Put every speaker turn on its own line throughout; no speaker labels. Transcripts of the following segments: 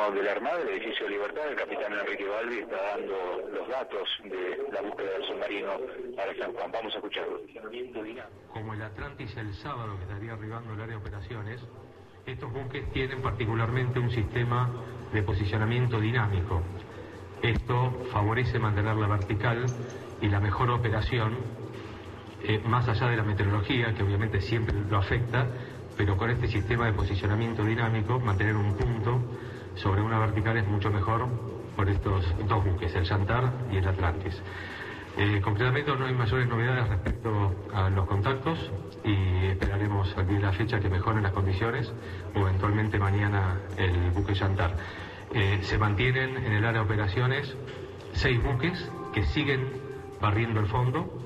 teléfono de la Armada, del edificio Libertad. El capitán Enrique Balbi está dando los datos de la búsqueda del submarino para San Juan. Vamos a escucharlo.
Como el Atlantis el sábado que estaría arribando el área de operaciones, estos buques tienen particularmente un sistema de posicionamiento dinámico. Esto favorece mantener la vertical y la mejor operación, más allá de la meteorología, que obviamente siempre lo afecta, pero con este sistema de posicionamiento dinámico, mantener un punto sobre una vertical es mucho mejor por estos dos buques, el Yantar y el Atlantis. Concretamente no hay mayores novedades respecto a los contactos y esperaremos al día de la fecha que mejoren las condiciones o eventualmente mañana el buque Yantar. Se mantienen en el área de operaciones 6 buques que siguen barriendo el fondo.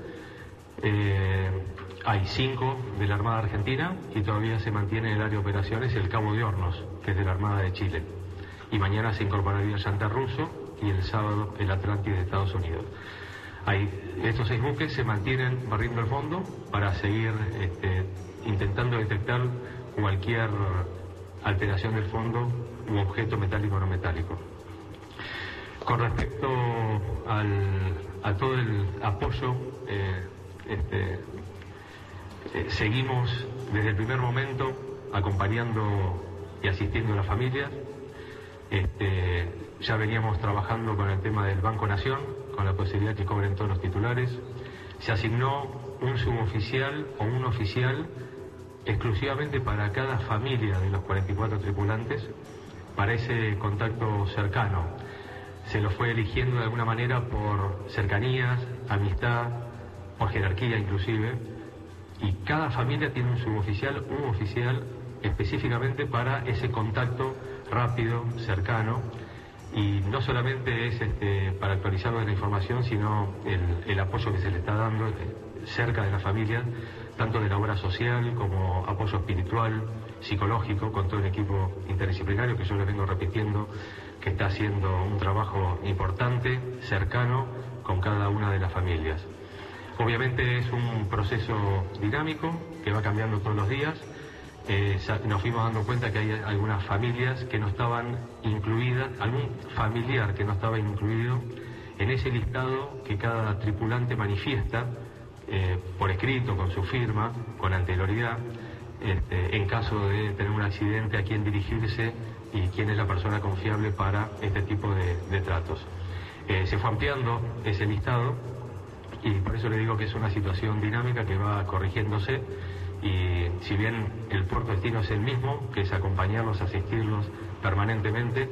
Hay 5 de la Armada Argentina y todavía se mantiene en el área de operaciones el Cabo de Hornos, que es de la Armada de Chile. Y mañana se incorporaría el Yantar ruso y el sábado el Atlantis de Estados Unidos. Estos 6 buques se mantienen barriendo el fondo para seguir intentando detectar cualquier alteración del fondo u objeto metálico o no metálico. Con respecto a todo el apoyo, seguimos desde el primer momento acompañando y asistiendo a las familias. Ya veníamos trabajando con el tema del Banco Nación, con la posibilidad que cobren todos los titulares. Se asignó un suboficial o un oficial exclusivamente para cada familia de los 44 tripulantes, para ese contacto cercano. Se lo fue eligiendo de alguna manera por cercanías, amistad, por jerarquía inclusive, y cada familia tiene un suboficial, un oficial específicamente para ese contacto rápido, cercano, y no solamente es para actualizarnos la información, sino el apoyo que se le está dando cerca de la familia, tanto de la obra social como apoyo espiritual, psicológico, con todo el equipo interdisciplinario que yo les vengo repitiendo, que está haciendo un trabajo importante, cercano, con cada una de las familias. Obviamente es un proceso dinámico que va cambiando todos los días. Nos fuimos dando cuenta que hay algunas familias que no estaban incluidas, algún familiar que no estaba incluido en ese listado que cada tripulante manifiesta por escrito, con su firma, con anterioridad, en caso de tener un accidente, a quién dirigirse y quién es la persona confiable para este tipo de tratos. Se fue ampliando ese listado y por eso le digo que es una situación dinámica que va corrigiéndose. Y si bien el puerto destino es el mismo, que es acompañarlos, asistirlos permanentemente,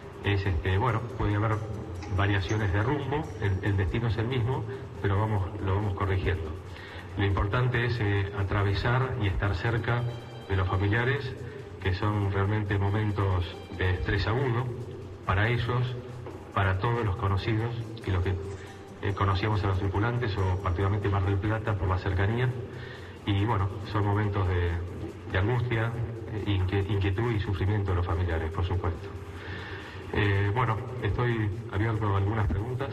puede haber variaciones de rumbo, el destino es el mismo, pero lo vamos corrigiendo. Lo importante es atravesar y estar cerca de los familiares, que son realmente momentos de estrés agudo para ellos, para todos los conocidos y los que conocíamos a los tripulantes, o particularmente Mar del Plata por la cercanía. Y bueno, son momentos de angustia, inquietud y sufrimiento de los familiares, por supuesto. Estoy abierto a algunas preguntas.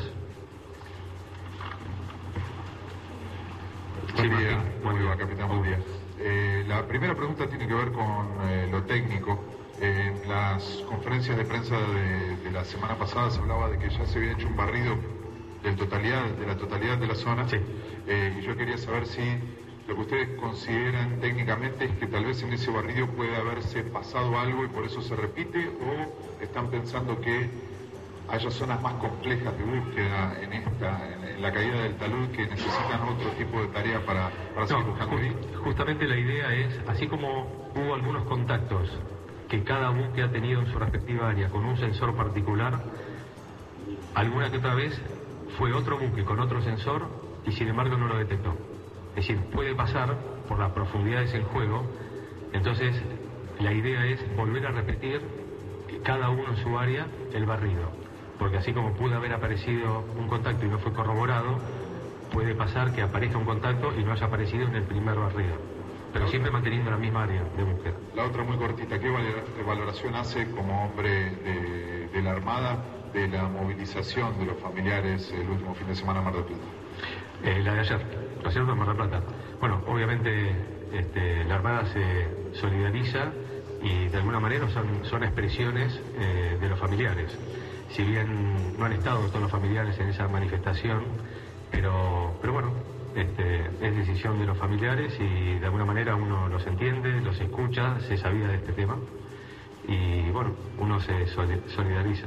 Buen día, capitán, buen día. La primera pregunta tiene que ver con lo técnico. En las conferencias de prensa de la semana pasada se hablaba de que ya se había hecho un barrido de la totalidad de la zona. Sí. Y yo quería saber si lo que ustedes consideran técnicamente es que tal vez en ese barrido puede haberse pasado algo y por eso se repite, o están pensando que haya zonas más complejas de búsqueda en la caída del talud que necesitan otro tipo de tarea para seguir buscando ahí.
Justamente la idea es, así como hubo algunos contactos que cada buque ha tenido en su respectiva área con un sensor particular, alguna que otra vez fue otro buque con otro sensor y sin embargo no lo detectó. Es decir, puede pasar por las profundidades del juego. Entonces la idea es volver a repetir cada uno en su área el barrido, porque así como pudo haber aparecido un contacto y no fue corroborado, puede pasar que aparezca un contacto y no haya aparecido en el primer barrido, pero siempre manteniendo la misma área de búsqueda.
La otra muy cortita, ¿qué valoración hace como hombre de la Armada de la movilización de los familiares el último fin de semana en Mar del Plata?
La de ayer, ¿no es cierto?, en Mar del Plata. Bueno, obviamente la Armada se solidariza y de alguna manera son expresiones de los familiares. Si bien no han estado todos los familiares en esa manifestación, pero bueno, es decisión de los familiares y de alguna manera uno los entiende, los escucha, se sabía de este tema y bueno, uno se solidariza.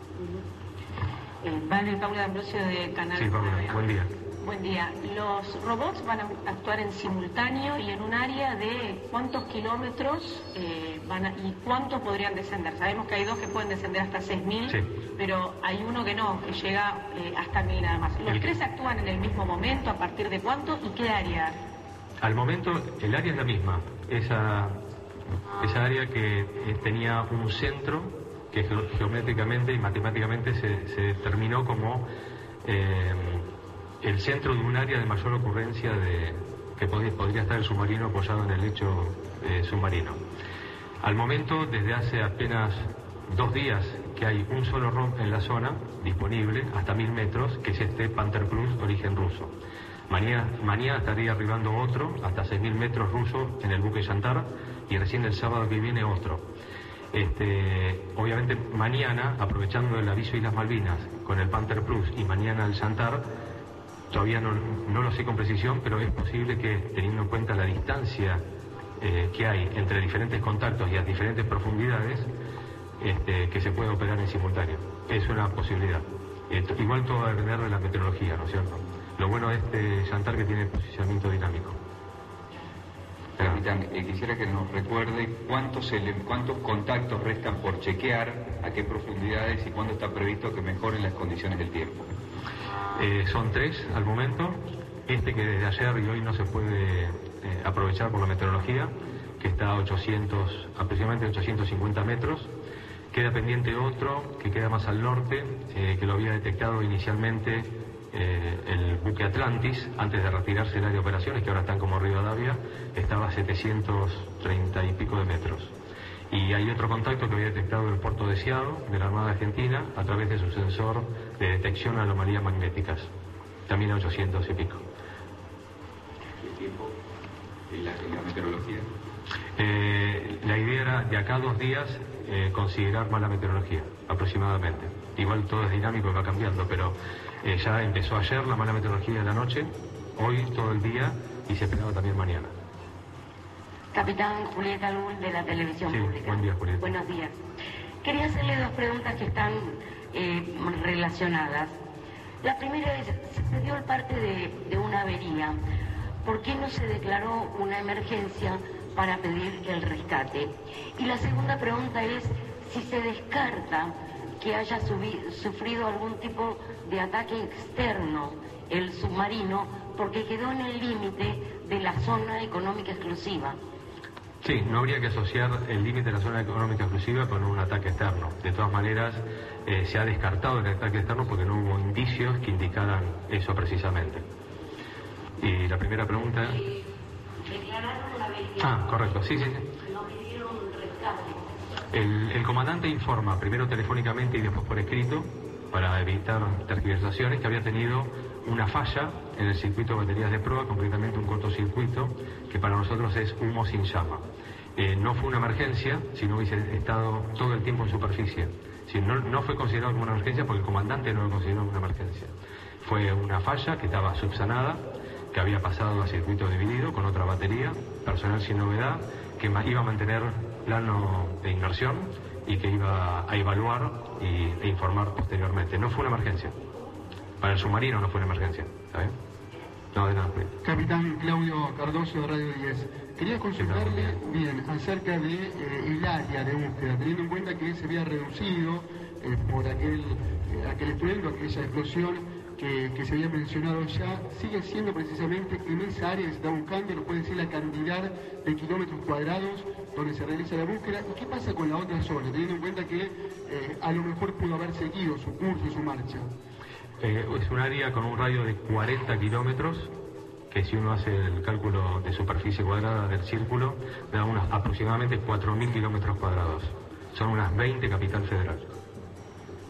Vale, Paula D'Ambrosio de Canal.
Sí, Paula, buen día.
Buen día. Los robots van a actuar en simultáneo y en un área de cuántos kilómetros y cuántos podrían descender. Sabemos que hay dos que pueden descender hasta 6.000, sí, pero hay uno que no, que llega hasta 1.000 nada más. ¿Los tres actúan en el mismo momento? ¿A partir de cuánto? ¿Y qué área?
Al momento el área es la misma. Esa área que tenía un centro que geométricamente y matemáticamente se determinó como el centro de un área de mayor ocurrencia que podría estar el submarino apoyado en el lecho submarino. Al momento, desde hace apenas 2 días, que hay un solo ROV en la zona disponible, hasta 1.000 metros, que es este Panther Plus origen ruso. Mañana estaría arribando otro, hasta 6.000 metros ruso, en el buque Yantar, y recién el sábado que viene otro. Obviamente mañana, aprovechando el aviso Islas Malvinas con el Panther Plus y mañana el Yantar, todavía no lo sé con precisión, pero es posible que, teniendo en cuenta la distancia que hay entre diferentes contactos y a diferentes profundidades, que se pueda operar en simultáneo. Es una posibilidad. Igual todo va a depender de la meteorología, ¿no es cierto? Lo bueno de este Yantar que tiene posicionamiento dinámico.
Capitán, quisiera que nos recuerde cuántos contactos restan por chequear, a qué profundidades y cuándo está previsto que mejoren las condiciones del tiempo.
Son 3 al momento. Que desde ayer y hoy no se puede aprovechar por la meteorología, que está a aproximadamente 850 metros. Queda pendiente otro que queda más al norte, que lo había detectado inicialmente el buque Atlantis, antes de retirarse el área de operaciones, que ahora están como Rivadavia, estaba a 730 y pico de metros. Y hay otro contacto que había detectado el puerto de Ciado, de la Armada Argentina, a través de su sensor de detección de anomalías magnéticas, también a 800 y pico.
¿Qué tiempo? ¿Y la meteorología?
La idea era de acá a 2 días considerar mala meteorología, aproximadamente. Igual todo es dinámico y va cambiando, pero ya empezó ayer la mala meteorología de la noche, hoy todo el día y se esperaba también mañana.
Capitán Julieta Lul, de la Televisión Pública.
Buen día, Julieta.
Buenos días. Quería hacerle 2 preguntas que están relacionadas. La primera es, se dio el parte de una avería. ¿Por qué no se declaró una emergencia para pedir el rescate? Y la segunda pregunta es si se descarta que haya sufrido algún tipo de ataque externo el submarino porque quedó en el límite de la zona económica exclusiva.
Sí, no habría que asociar el límite de la zona económica exclusiva con un ataque externo. De todas maneras, se ha descartado el ataque externo porque no hubo indicios que indicaran eso precisamente. Y la primera pregunta...
Declararon la avería.
Correcto, sí.
No pidieron rescate.
El comandante informa, primero telefónicamente y después por escrito, para evitar tergiversaciones, que había tenido una falla en el circuito de baterías de prueba, concretamente un cortocircuito, que para nosotros es humo sin llama. No fue una emergencia, si no hubiese estado todo el tiempo en superficie. No fue considerado como una emergencia porque el comandante no lo consideró como una emergencia. Fue una falla que estaba subsanada, que había pasado a circuito dividido con otra batería, personal sin novedad, que iba a mantener plano de inmersión y que iba a evaluar e informar posteriormente. No fue una emergencia. Para el submarino no fue una emergencia. ¿Está bien? No, de nada.
Capitán Claudio Cardoso de Radio 10. Quería consultarle acerca de el área de búsqueda, teniendo en cuenta que se había reducido por aquel estruendo, aquella explosión que se había mencionado ya. Sigue siendo precisamente en esa área que se está buscando, nos puede decir la cantidad de kilómetros cuadrados donde se realiza la búsqueda, y qué pasa con la otra zona, teniendo en cuenta que a lo mejor pudo haber seguido su curso y su marcha.
Es un área con un radio de 40 kilómetros, que si uno hace el cálculo de superficie cuadrada del círculo, da aproximadamente 4.000 kilómetros cuadrados. Son unas 20 capital federal.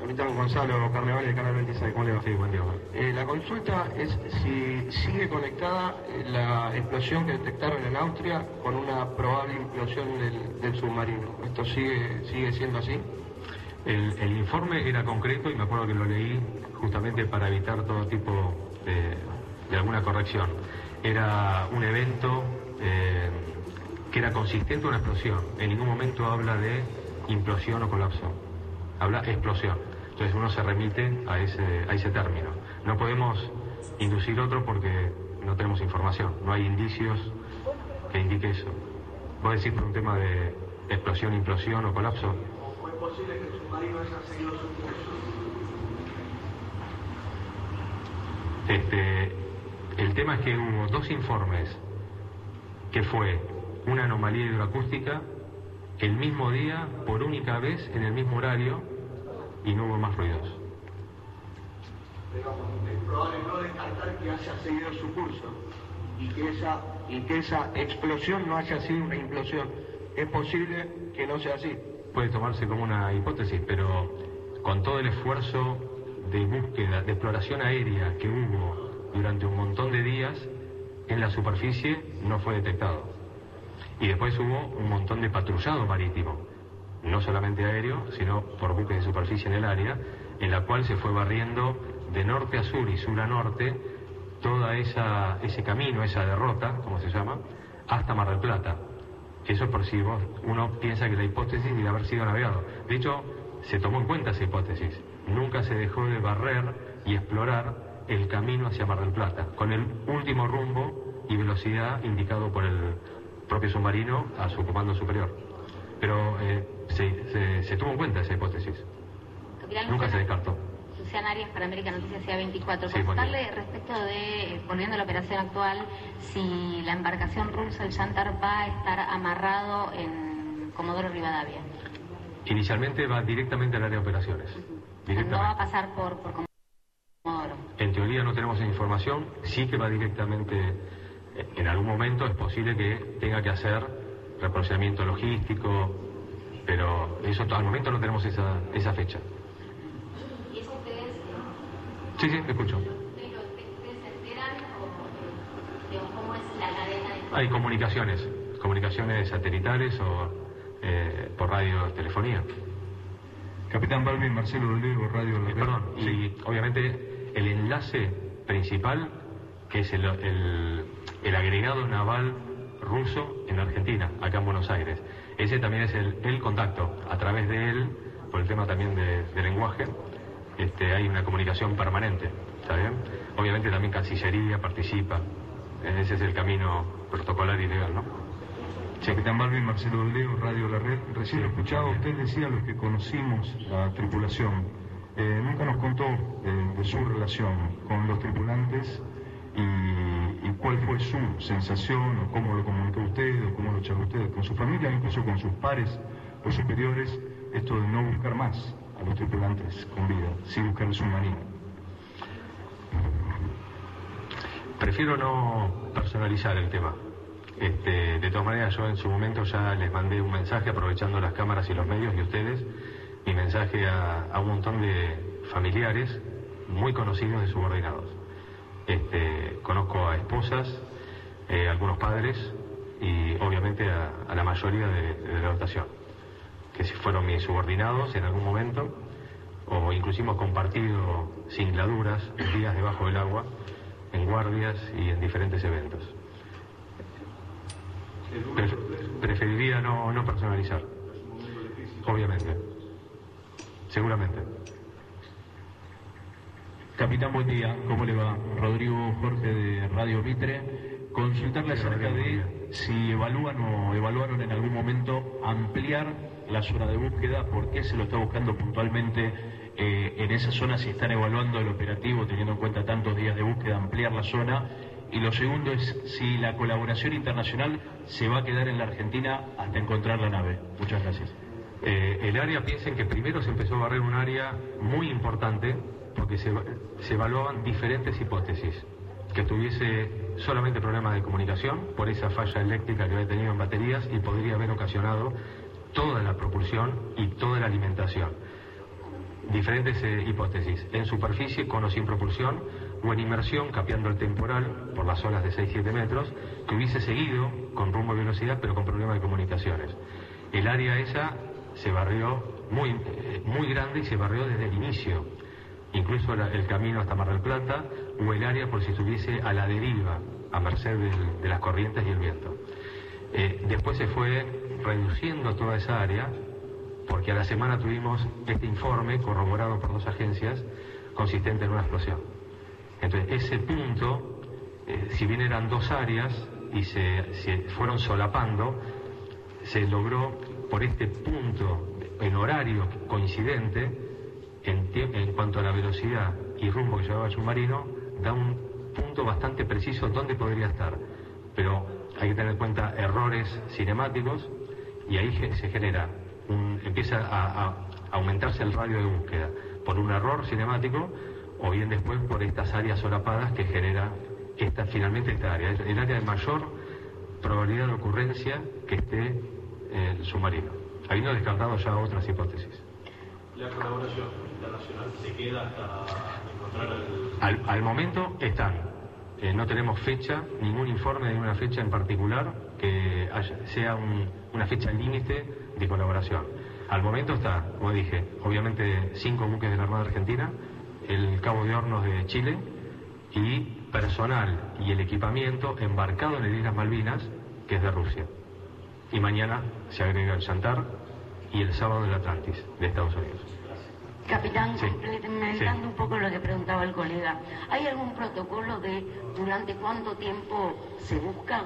Capitán Gonzalo Carnevale del Canal 26, ¿cómo le va?
Sí, buen día.
La consulta es si sigue conectada la explosión que detectaron en Austria con una probable implosión del submarino. ¿Esto sigue siendo así?
El informe era concreto y me acuerdo que lo leí justamente para evitar todo tipo de alguna corrección. Era un evento que era consistente en una explosión. En ningún momento habla de implosión o colapso. Habla explosión. Entonces uno se remite a ese término. No podemos inducir otro porque no tenemos información. No hay indicios que indique eso. ¿Vos decís por un tema de explosión, implosión o colapso?
¿O es posible que el submarino haya seguido su curso?
El tema es que hubo dos informes, que fue una anomalía hidroacústica el mismo día, por única vez, en el mismo horario, y no hubo más ruidos.
Digamos, es probable no descartar que haya seguido su curso y que esa explosión no haya sido una implosión. Es posible que no sea así.
Puede tomarse como una hipótesis, pero con todo el esfuerzo de búsqueda, de exploración aérea que hubo durante un montón de días, en la superficie no fue detectado. Y después hubo un montón de patrullado marítimo, no solamente aéreo, sino por buques de superficie en el área, en la cual se fue barriendo de norte a sur y sur a norte toda ese camino, esa derrota, como se llama, hasta Mar del Plata. Eso por si uno piensa que la hipótesis de haber sido navegado. De hecho, se tomó en cuenta esa hipótesis. Nunca se dejó de barrer y explorar el camino hacia Mar del Plata, con el último rumbo y velocidad indicado por el propio submarino a su comando superior. Pero se tuvo en cuenta esa hipótesis.
Capitán
Nunca se descartó.
Luciana Arias para América Noticias CA24.
Sí,
Consultarle respecto de, volviendo a la operación actual, si la embarcación rusa, el Yantar, va a estar amarrado en Comodoro Rivadavia.
Inicialmente va directamente al área de operaciones.
No va a pasar por Comodoro.
En teoría no tenemos esa información, sí que va directamente, en algún momento es posible que tenga que hacer reprocesamiento logístico, pero eso al momento no tenemos esa fecha.
¿Y eso ustedes?
Sí, te escucho.
¿Ustedes se enteran o cómo es la cadena de...
Hay comunicaciones satelitales o por radiotelefonía.
Capitán Balvin, Marcelo Dolego, Radio La Red.
Perdón,
sí.
Y obviamente el enlace principal, que es el agregado naval ruso en Argentina, acá en Buenos Aires. Ese también es el contacto. A través de él, por el tema también de lenguaje, hay una comunicación permanente, ¿está bien? Obviamente también Cancillería participa. Ese es el camino protocolar y legal, ¿no?
Sí. Capitán Balvin, Marcelo Dolego, Radio La Red. Recién lo escuchaba, usted decía, los que conocimos la tripulación, nunca nos contó de su relación con los tripulantes y cuál fue su sensación, o cómo lo comunicó usted, o cómo lo charló usted con su familia, incluso con sus pares o superiores, esto de no buscar más a los tripulantes con vida, sí buscar el submarino.
Prefiero no personalizar el tema. De todas maneras, yo en su momento ya les mandé un mensaje, aprovechando las cámaras y los medios y ustedes, mi mensaje a un montón de familiares muy conocidos de subordinados. Conozco a esposas, algunos padres y obviamente a la mayoría de la dotación, que si fueron mis subordinados en algún momento, o inclusive hemos compartido singladuras, días debajo del agua, en guardias y en diferentes eventos. Preferiría no personalizar, obviamente, seguramente.
Capitán, buen día, ¿cómo le va? Rodrigo Jorge de Radio Mitre. Consultarle acerca de si evalúan o evaluaron en algún momento ampliar la zona de búsqueda, por qué se lo está buscando puntualmente en esa zona, si están evaluando el operativo teniendo en cuenta tantos días de búsqueda, ampliar la zona. Y lo segundo es si la colaboración internacional se va a quedar en la Argentina hasta encontrar la nave. Muchas gracias.
El área, piensen que primero se empezó a barrer un área muy importante porque se evaluaban diferentes hipótesis. Que tuviese solamente problemas de comunicación por esa falla eléctrica que había tenido en baterías y podría haber ocasionado toda la propulsión y toda la alimentación. diferentes hipótesis: en superficie con o sin propulsión, o en inmersión capeando el temporal por las olas de 6-7 metros, que hubiese seguido con rumbo y velocidad pero con problemas de comunicaciones. El área esa se barrió muy grande y se barrió desde el inicio, incluso el camino hasta Mar del Plata, o el área por si estuviese a la deriva, a merced de las corrientes y el viento. Después se fue reduciendo toda esa área, porque a la semana tuvimos este informe corroborado por 2 agencias consistente en una explosión. Entonces ese punto, si bien eran 2 áreas y se fueron solapando, se logró por este punto en horario coincidente, en cuanto a la velocidad y rumbo que llevaba el submarino, da un punto bastante preciso donde podría estar. Pero hay que tener en cuenta errores cinemáticos, y ahí se genera empieza a aumentarse el radio de búsqueda por un error cinemático, o bien después por estas áreas solapadas que genera finalmente esta área. Es el área de mayor probabilidad de ocurrencia que esté el submarino, habiendo descartado ya otras hipótesis.
¿La colaboración internacional se queda hasta encontrar
al momento están. No tenemos fecha, ningún informe de ninguna fecha en particular que sea una fecha límite de colaboración. Al momento está, como dije, obviamente 5 buques de la Armada Argentina, el Cabo de Hornos de Chile, y personal y el equipamiento embarcado en el Islas Malvinas, que es de Rusia. Y mañana se agrega el Chantar y el sábado el Atlantis de Estados Unidos.
Capitán,
sí,
complementando un poco lo que preguntaba el colega, ¿hay algún protocolo de durante cuánto tiempo se busca?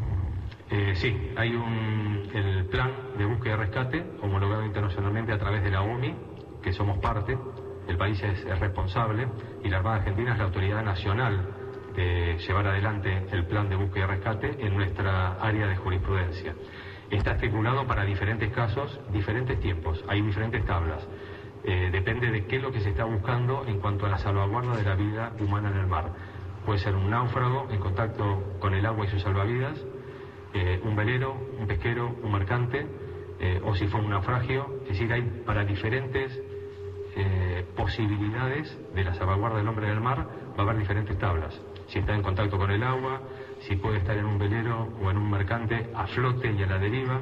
Sí, hay el plan de búsqueda y rescate homologado internacionalmente a través de la OMI, que somos parte, el país es responsable, y la Armada Argentina es la autoridad nacional de llevar adelante el plan de búsqueda y rescate en nuestra área de jurisprudencia. Está estipulado para diferentes casos, diferentes tiempos, hay diferentes tablas. Depende de qué es lo que se está buscando en cuanto a la salvaguarda de la vida humana en el mar. Puede ser un náufrago en contacto con el agua y sus salvavidas, un velero, un pesquero, un mercante, o si fue un naufragio. Es decir, hay para diferentes posibilidades de la salvaguarda del hombre en el mar, va a haber diferentes tablas. Si está en contacto con el agua, si puede estar en un velero o en un mercante a flote y a la deriva.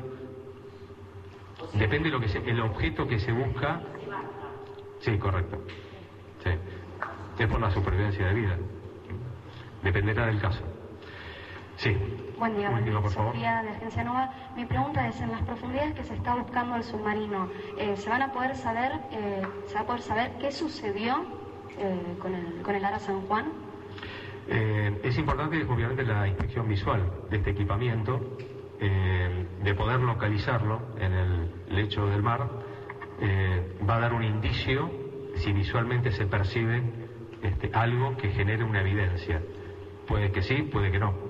Depende de el objeto que se busca. Sí, correcto. Sí. Es por la supervivencia de vida. Dependerá del caso. Sí.
Buen día,
por favor.
Sofía de Agencia Nova. Mi pregunta es, en las profundidades que se está buscando el submarino, ¿se va a poder saber qué sucedió con el Ara San Juan?
Es importante, obviamente, la inspección visual de este equipamiento, de poder localizarlo en el lecho del mar. Va a dar un indicio si visualmente se percibe algo que genere una evidencia. Puede que sí, puede que no.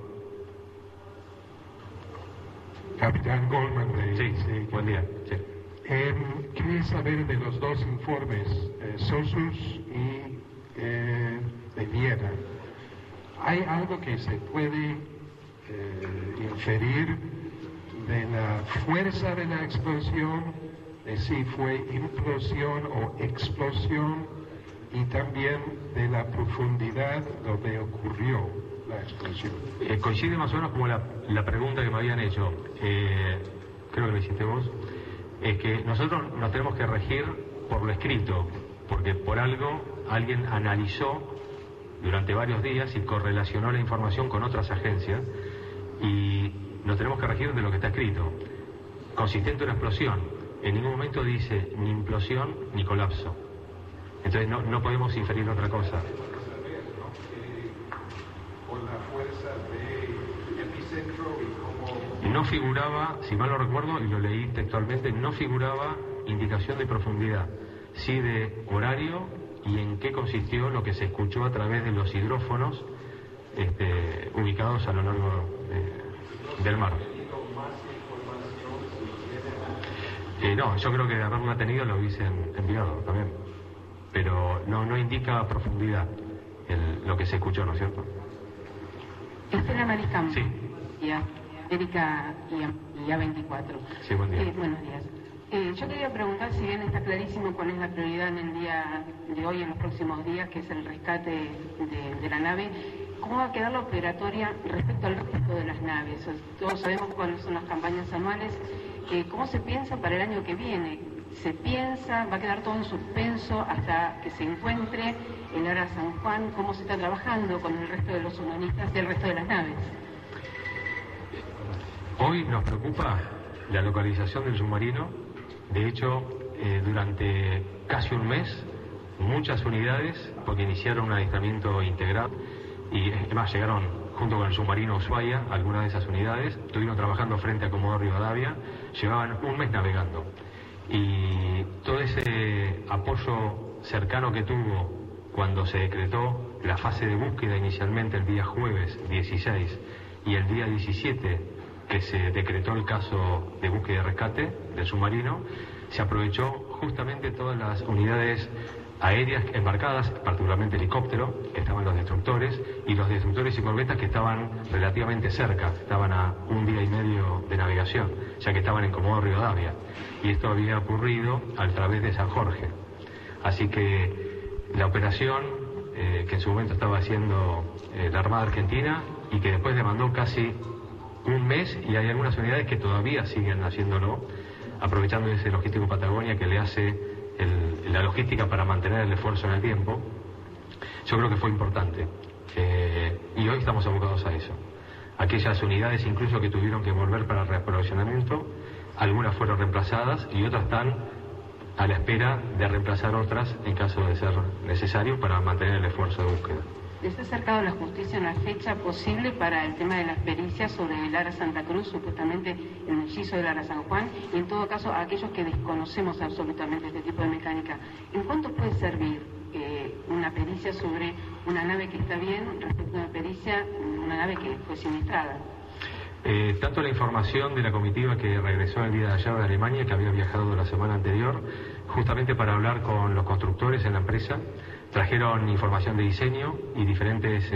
Capitán Goldman.
Sí, buen día. Sí.
Quería saber de los 2 informes, SOSUS y de Viena. ¿Hay algo que se puede inferir de la fuerza de la explosión, de si fue implosión o explosión, y también de la profundidad donde ocurrió la explosión?
Coincide más o menos como la pregunta que me habían hecho, creo que lo hiciste vos, es que nosotros nos tenemos que regir por lo escrito, porque por algo alguien analizó durante varios días y correlacionó la información con otras agencias, y nos tenemos que regir de lo que está escrito. Consistente en una explosión, en ningún momento dice ni implosión ni colapso. Entonces no podemos inferir otra cosa.
Con la fuerza de epicentro y cómo...
No figuraba, si mal no recuerdo, y lo leí textualmente, no figuraba indicación de profundidad, sí de horario y en qué consistió lo que se escuchó a través de los hidrófonos ubicados a lo largo del mar. No, yo creo que de haberla tenido lo hubiesen enviado también, pero no indica profundidad lo que se escuchó, ¿no es cierto?
Estela Americano.
Sí.
Y América y A24.
Sí, buen día.
Buenos días. Yo quería preguntar, si bien está clarísimo cuál es la prioridad en el día de hoy, en los próximos días, que es el rescate de la nave, ¿cómo va a quedar la operatoria respecto al resto de las naves? Todos sabemos cuáles son las campañas anuales. ¿Cómo se piensa para el año que viene? ¿Se piensa, va a quedar todo en suspenso hasta que se encuentre el Ara San Juan? ¿Cómo se está trabajando con el resto de los humanistas y el resto de las naves?
Hoy nos preocupa la localización del submarino. De hecho, durante casi un mes, muchas unidades, porque iniciaron un adiestramiento integral, y además llegaron junto con el submarino Ushuaia, algunas de esas unidades, estuvieron trabajando frente a Comodoro Rivadavia, llevaban un mes navegando. Y todo ese apoyo cercano que tuvo cuando se decretó la fase de búsqueda inicialmente el día jueves 16 y el día 17 que se decretó el caso de búsqueda y rescate del submarino, se aprovechó justamente todas las unidades aéreas embarcadas, particularmente helicóptero, que estaban los destructores, y los destructores y corbetas que estaban relativamente cerca, estaban a un día y medio de navegación, ya que estaban en Comodoro Rivadavia, y esto había ocurrido a través de San Jorge. Así que la operación que en su momento estaba haciendo la Armada Argentina, y que después demandó casi un mes, y hay algunas unidades que todavía siguen haciéndolo, aprovechando ese logístico Patagonia que le hace la logística para mantener el esfuerzo en el tiempo. Yo creo que fue importante, y hoy estamos abocados a eso. Aquellas unidades incluso que tuvieron que volver para el reaprovisionamiento, algunas fueron reemplazadas y otras están a la espera de reemplazar otras en caso de ser necesario para mantener el esfuerzo de búsqueda.
¿Les ha acercado la justicia una fecha posible para el tema de las pericias sobre el Ara Santa Cruz, supuestamente el mellizo del Ara San Juan, y en todo caso a aquellos que desconocemos absolutamente este tipo de mecánica? ¿En cuánto puede servir una pericia sobre una nave que está bien respecto a una pericia, una nave que fue siniestrada?
Tanto la información de la comitiva que regresó el día de ayer de Alemania, que había viajado la semana anterior, justamente para hablar con los constructores en la empresa, trajeron información de diseño y diferentes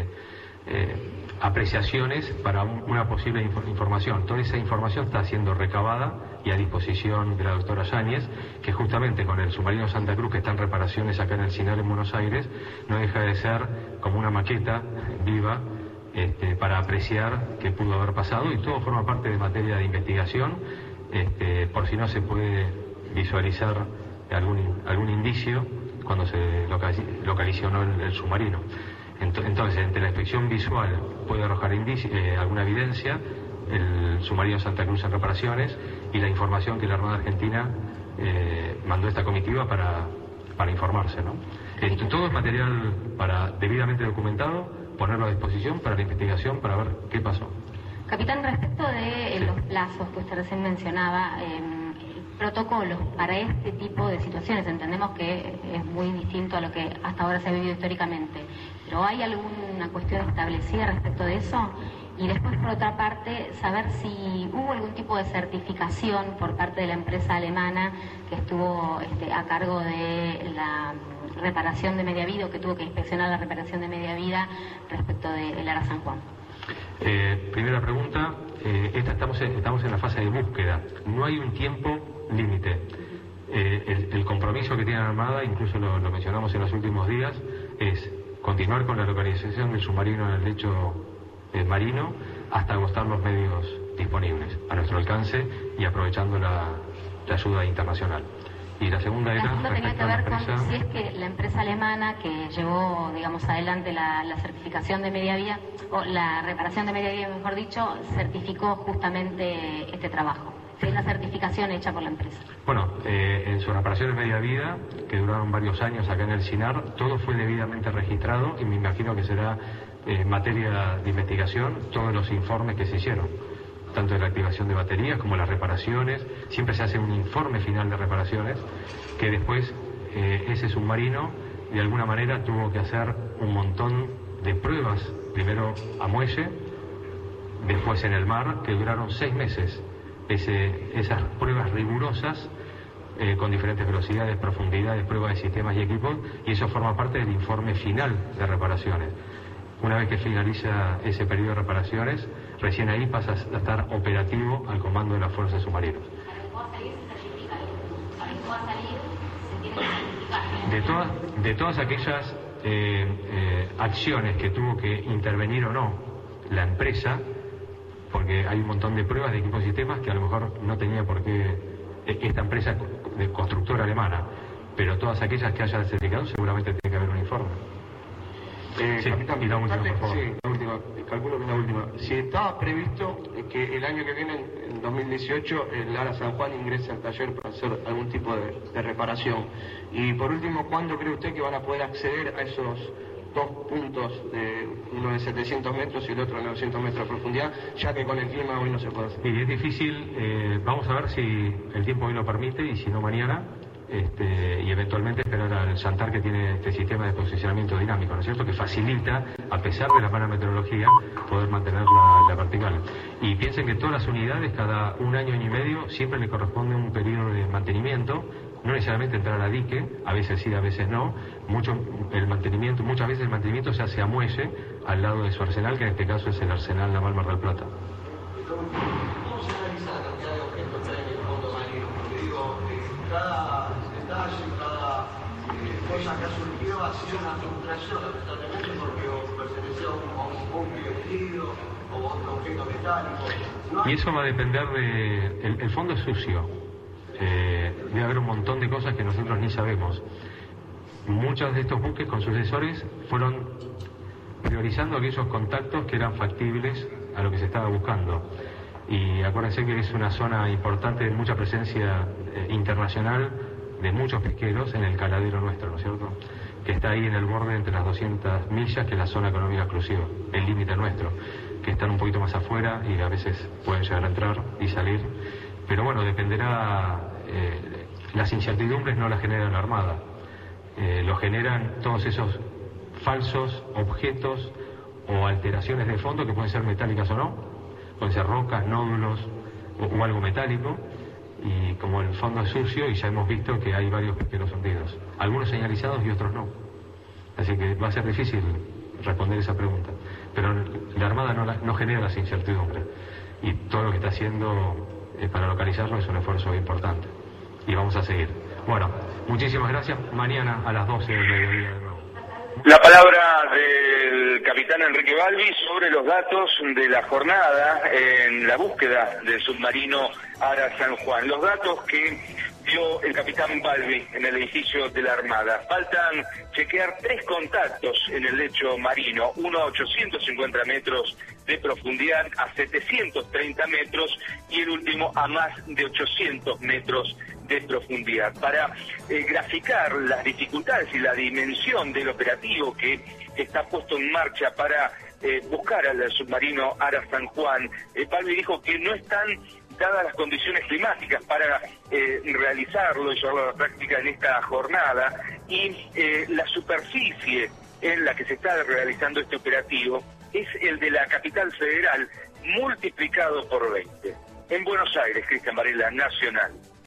apreciaciones para una posible información. Toda esa información está siendo recabada y a disposición de la doctora Yáñez, que justamente con el submarino Santa Cruz, que está en reparaciones acá en el CINAR en Buenos Aires, no deja de ser como una maqueta viva para apreciar qué pudo haber pasado, y todo forma parte de materia de investigación, por si no se puede visualizar algún indicio cuando se localizó el submarino. Entonces, entre la inspección visual puede arrojar alguna evidencia, el submarino Santa Cruz en reparaciones, y la información que la Armada Argentina mandó a esta comitiva para informarse, ¿no? Todo es material debidamente documentado, ponerlo a disposición para la investigación, para ver qué pasó.
Capitán, respecto de los plazos que usted recién mencionaba, protocolos para este tipo de situaciones, entendemos que es muy distinto a lo que hasta ahora se ha vivido históricamente, pero ¿hay alguna cuestión establecida respecto de eso? Y después, por otra parte, saber si hubo algún tipo de certificación por parte de la empresa alemana que estuvo a cargo de la reparación de media vida, o que tuvo que inspeccionar la reparación de media vida respecto del Ara San Juan.
Primera pregunta, estamos en la fase de búsqueda, no hay un tiempo límite. El compromiso que tiene la Armada, incluso lo mencionamos en los últimos días, es continuar con la localización del submarino en el lecho marino hasta agotar los medios disponibles a nuestro alcance y aprovechando la ayuda internacional. Y la segunda era
tenía que ver con si es que la empresa alemana que llevó, digamos, adelante la certificación de media vida, o la reparación de media vida, mejor dicho, certificó justamente este trabajo. Si es una certificación hecha por la empresa.
Bueno, en sus reparaciones de media vida, que duraron varios años acá en el CINAR, todo fue debidamente registrado, y me imagino que será materia de investigación todos los informes que se hicieron, tanto de la activación de baterías como las reparaciones. Siempre se hace un informe final de reparaciones, que después ese submarino de alguna manera tuvo que hacer un montón de pruebas, primero a muelle, después en el mar, que duraron 6 meses. Esas pruebas rigurosas, con diferentes velocidades, profundidades, pruebas de sistemas y equipos, y eso forma parte del informe final de reparaciones. Una vez que finaliza ese periodo de reparaciones, recién ahí pasa a estar operativo al comando de las fuerzas submarinas. De todas aquellas acciones que tuvo que intervenir o no la empresa, porque hay un montón de pruebas de equipos y sistemas que a lo mejor no tenía por qué esta empresa de constructora alemana, pero todas aquellas que haya certificado seguramente tiene que haber un informe.
Sí, capitán,
y la última, por favor.
Sí, la última, calculo que la última. Si estaba previsto que el año que viene, en 2018, el ARA San Juan ingrese al taller para hacer algún tipo de reparación. Y por último, ¿cuándo cree usted que van a poder acceder a esos dos puntos, uno de 700 metros y el otro de 900 metros de profundidad, ya que con el clima hoy no se puede hacer?
Y es difícil, vamos a ver si el tiempo hoy lo permite y si no mañana. Y eventualmente esperar al Santar, que tiene este sistema de posicionamiento dinámico, ¿no es cierto?, que facilita, a pesar de la mala meteorología, poder mantener la vertical. Y piensen que todas las unidades, cada un año y medio, siempre le corresponde un periodo de mantenimiento, no necesariamente entrar a dique, a veces sí, a veces no. Muchas veces el mantenimiento se hace a muelle, al lado de su arsenal, que en este caso es el Arsenal Naval Mar del Plata.
¿Cómo se analiza la cantidad de objetos que hay en el fondo marino? Porque digo, cada detalle, cada cosa que ha surgido ha sido una frustración, lamentablemente, porque pertenecía a un buque vestido o a otro objeto metálico.
Y eso va a depender el fondo es sucio. Debe haber un montón de cosas que nosotros ni sabemos. Muchos de estos buques con sucesores fueron priorizando aquellos contactos que eran factibles a lo que se estaba buscando. Y acuérdense que es una zona importante de mucha presencia internacional de muchos pesqueros en el caladero nuestro, ¿no es cierto?, que está ahí en el borde entre las 200 millas, que es la zona económica exclusiva, el límite nuestro, que están un poquito más afuera y a veces pueden llegar a entrar y salir. Pero bueno, dependerá, las incertidumbres no las genera la Armada, lo generan todos esos falsos objetos o alteraciones de fondo que pueden ser metálicas o no, pueden ser rocas, nódulos o algo metálico, y como el fondo es sucio, y ya hemos visto que hay varios pesqueros hundidos, algunos señalizados y otros no. Así que va a ser difícil responder esa pregunta, pero la Armada no genera las incertidumbres, y todo lo que está haciendo para localizarlo es un esfuerzo importante, y vamos a seguir. Bueno, muchísimas gracias. Mañana a las 12 del mediodía de nuevo.
La palabra del capitán Enrique Balbi sobre los datos de la jornada en la búsqueda del submarino ARA San Juan. Los datos que dio el capitán Balbi en el edificio de la Armada. Faltan chequear 3 contactos en el lecho marino, uno a 850 metros de profundidad, a 730 metros y el último a más de 800 metros de profundidad. Para graficar las dificultades y la dimensión del operativo que está puesto en marcha para buscar al submarino ARA San Juan, Balbi dijo que no están dadas las condiciones climáticas para realizarlo y llevarlo a la práctica en esta jornada, y la superficie en la que se está realizando este operativo es el de la capital federal multiplicado por 20. En Buenos Aires, Cristian Varela, Nacional.